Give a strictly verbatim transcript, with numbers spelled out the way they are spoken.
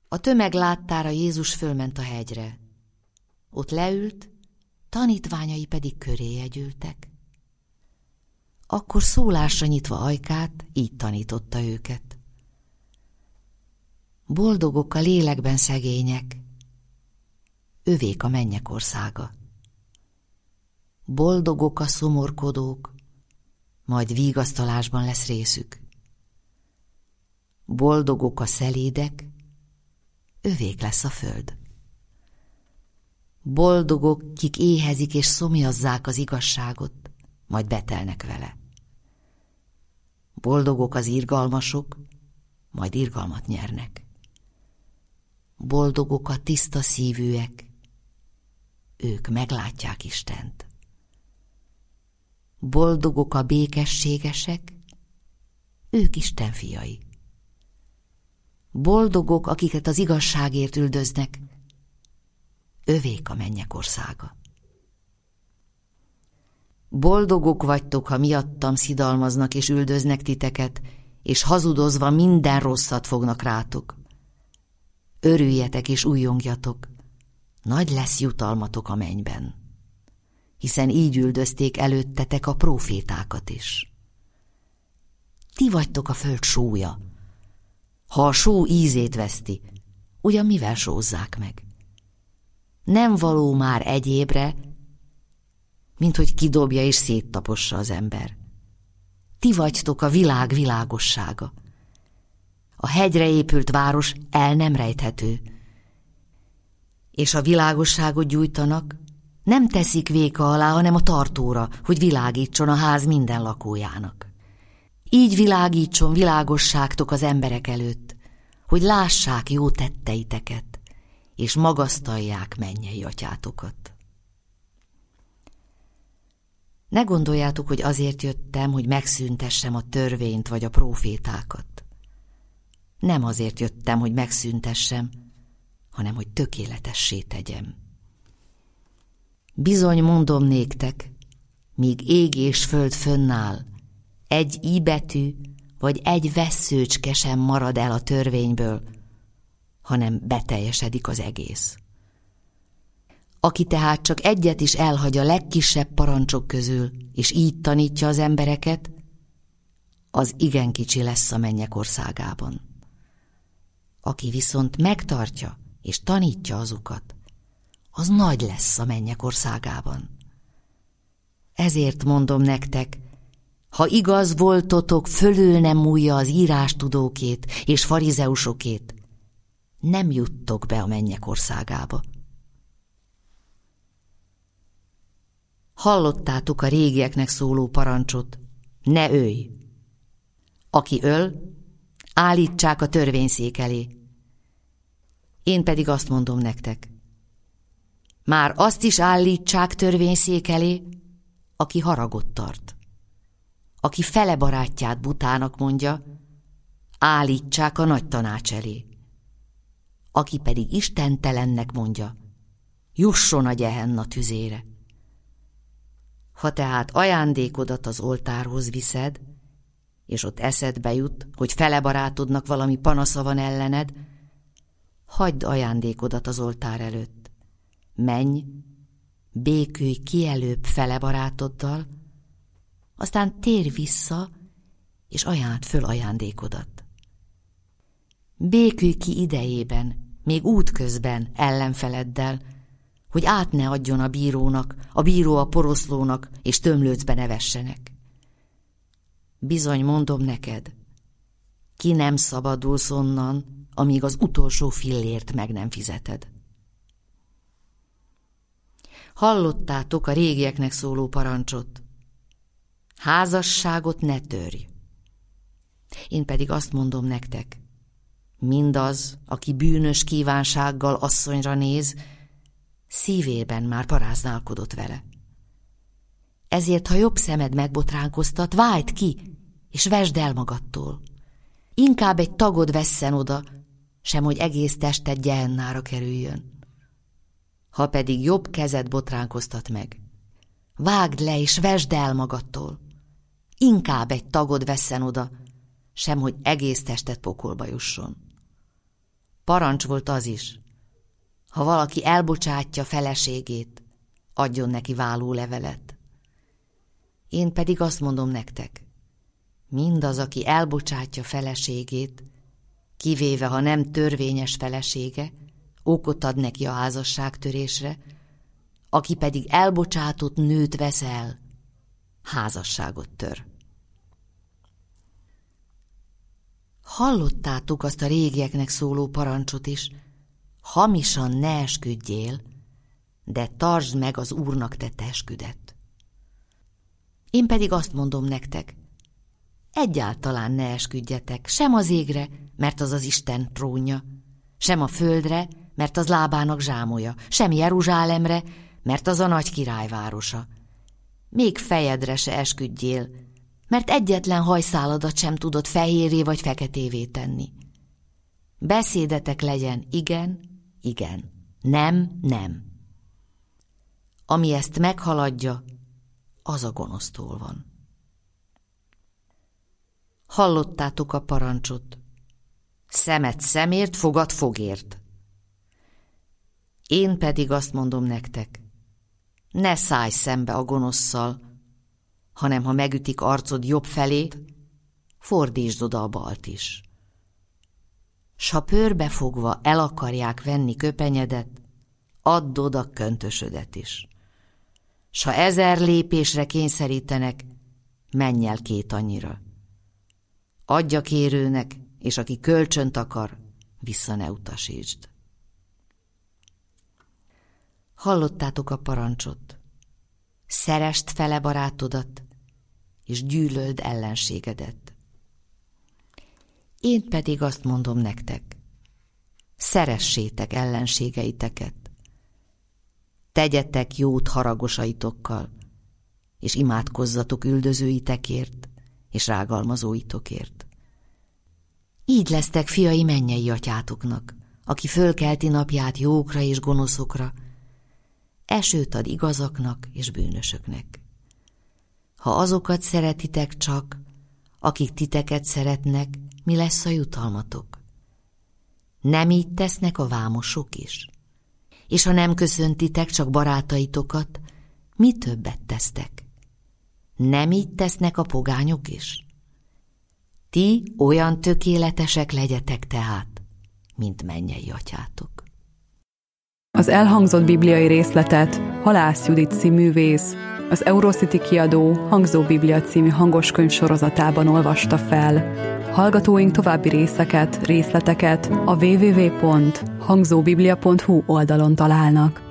A tömeg láttára Jézus fölment a hegyre. Ott leült, tanítványai pedig köréje gyűltek. Akkor szólásra nyitva ajkát, így tanította őket. Boldogok a lélekben szegények, övék a mennyek országa. Boldogok a szomorkodók, majd vigasztalásban lesz részük. Boldogok a szelédek, övék lesz a föld. Boldogok, kik éhezik és szomjazzák az igazságot, majd betelnek vele. Boldogok az irgalmasok, majd irgalmat nyernek. Boldogok a tiszta szívűek, ők meglátják Istent. Boldogok a békességesek, ők Isten fiai. Boldogok, akiket az igazságért üldöznek, övék a mennyek országa. Boldogok vagytok, ha miattam szidalmaznak és üldöznek titeket, és hazudozva minden rosszat fognak rátok. Örüljetek és újjongjatok, nagy lesz jutalmatok a mennyben, hiszen így üldözték előttetek a prófétákat is. Ti vagytok a föld sója. Ha a só ízét veszti, ugyan mivel sózzák meg? Nem való már egyébre, mint hogy kidobja és széttapossa az ember. Ti vagytok a világ világossága. A hegyre épült város el nem rejthető, és a világosságot gyújtanak, nem teszik véka alá, hanem a tartóra, hogy világítson a ház minden lakójának. Így világítson világosságtok az emberek előtt, hogy lássák jó tetteiteket, és magasztalják mennyei atyátokat. Ne gondoljátok, hogy azért jöttem, hogy megszüntessem a törvényt vagy a prófétákat. Nem azért jöttem, hogy megszüntessem, hanem hogy tökéletessé tegyem. Bizony mondom néktek, míg ég és föld fönnáll, egy i betű vagy egy vesszőcske sem marad el a törvényből, hanem beteljesedik az egész. Aki tehát csak egyet is elhagy a legkisebb parancsok közül, és így tanítja az embereket, az igen kicsi lesz a mennyek országában. Aki viszont megtartja és tanítja azokat, az nagy lesz a mennyek országában. Ezért mondom nektek, ha igaz voltotok, fölül nem múlja az írástudókét és farizeusokét, nem juttok be a mennyek országába. Hallottátok a régieknek szóló parancsot, ne ölj! Aki öl, állítsák a törvényszék elé. Én pedig azt mondom nektek, már azt is állítsák törvényszék elé, aki haragot tart. Aki fele barátját butának mondja, állítsák a nagy tanács elé. Aki pedig istentelennek mondja, jusson a gyehenna tüzére. Ha tehát ajándékodat az oltárhoz viszed, és ott eszedbe jut, hogy fele barátodnak valami panasza van ellened, hagyd ajándékodat az oltár előtt. Menj, békülj ki előbb fele barátoddal, aztán térj vissza, és ajánd föl ajándékodat. Békülj ki idejében, még útközben ellenfeleddel, hogy át ne adjon a bírónak, a bíró a poroszlónak, és tömlőcbe ne vessenek. Bizony mondom neked, ki nem szabadulsz onnan, amíg az utolsó fillért meg nem fizeted. Hallottátok a régieknek szóló parancsot, házasságot ne törj. Én pedig azt mondom nektek, mindaz, aki bűnös kívánsággal asszonyra néz, szívében már paráználkodott vele. Ezért, ha jobb szemed megbotránkoztat, vájd ki, és vesd el magadtól. Inkább egy tagod vesszen oda, sem hogy egész tested gyehennára kerüljön. Ha pedig jobb kezed botránkoztat meg, vágd le és vesd el magadtól. Inkább egy tagod vesszen oda, sem hogy egész tested pokolba jusson. Parancs volt az is. Ha valaki elbocsátja feleségét, adjon neki vállólevelet. Én pedig azt mondom nektek, mindaz, aki elbocsátja feleségét, kivéve, ha nem törvényes felesége, okot ad neki a házasságtörésre, aki pedig elbocsátott nőt vesz el, házasságot tör. Hallottátok azt a régieknek szóló parancsot is, hamisan ne esküdjél, de tartsd meg az Úrnak tett esküdet. Én pedig azt mondom nektek, egyáltalán ne esküdjetek, sem az égre, mert az az Isten trónja, sem a földre, mert az lábának zsámolya, sem Jeruzsálemre, mert az a nagy királyvárosa. Még fejedre se esküdjél, mert egyetlen hajszáladat sem tudod fehérré vagy feketévé tenni. Beszédetek legyen igen, igen, nem, nem. Ami ezt meghaladja, az a gonosztól van. Hallottátok a parancsot. Szemet szemért, fogad fogért. Én pedig azt mondom nektek, ne szállj szembe a gonoszszal, hanem ha megütik arcod jobb felét, fordítsd oda a balt is. S ha pőrbefogva el akarják venni köpenyedet, add oda köntösödet is. S ha ezer lépésre kényszerítenek, menj el két annyira. Adj a kérőnek, és aki kölcsönt akar, vissza ne utasítsd. Hallottátok a parancsot. Szeresd fele barátodat, és gyűlöld ellenségedet. Én pedig azt mondom nektek, szeressétek ellenségeiteket, tegyetek jót haragosaitokkal, és imádkozzatok üldözőitekért, és rágalmazóitokért. Így lesztek fiai mennyei atyátoknak, aki fölkelti napját jókra és gonoszokra, esőt ad igazaknak és bűnösöknek. Ha azokat szeretitek csak, akik titeket szeretnek, mi lesz a jutalmatok? Nem így tesznek a vámosok is? És ha nem köszöntitek csak barátaitokat, mi többet tesztek? Nem így tesznek a pogányok is? Ti olyan tökéletesek legyetek tehát, mint mennyei atyátok. Az elhangzott bibliai részletet Halász Judit színművész, az Eurocity kiadó Hangzó Biblia című hangoskönyv sorozatában olvasta fel. Hallgatóink további részeket, részleteket a double-u double-u double-u pont hangzóbiblia pont hu oldalon találnak.